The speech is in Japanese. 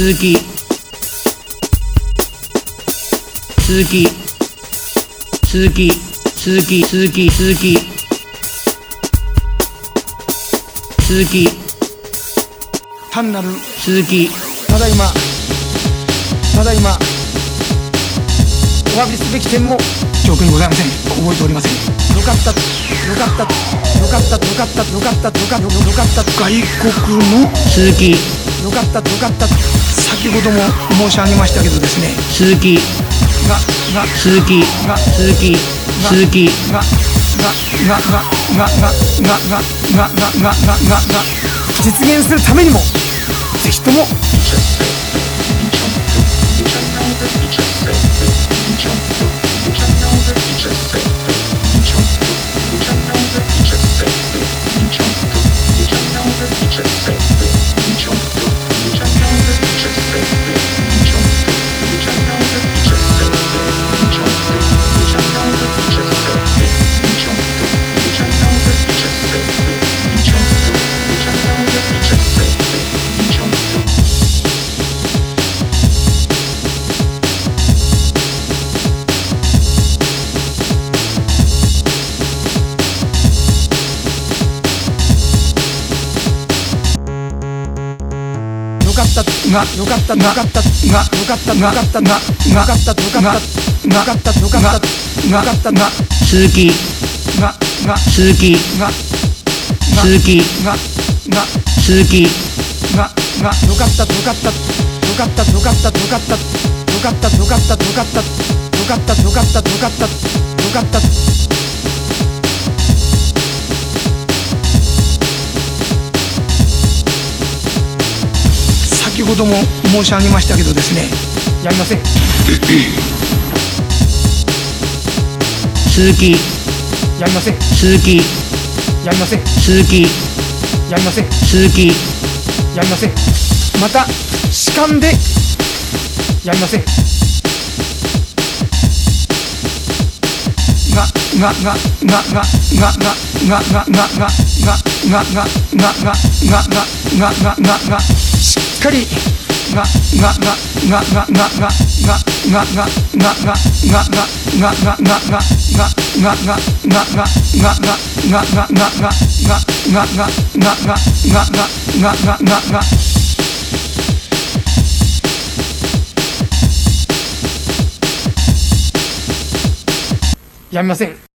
鈴木鈴木鈴木鈴木鈴木鈴木鈴木単なる鈴木ただいまお詫びすべき点も記憶にございません。覚えておりません。よかった外国の鈴木よかった先ほども申し上げましたけどですね、 鈴木鈴木鈴木鈴木実現するためにもぜひとも鈴木鈴木鈴木鈴木先ほども申し上げましたけどですね、やりません。 鈴木やりません。 鈴木やりません。 鈴木やりません。 鈴木やりません。また主観でやりません。しっかりやめません。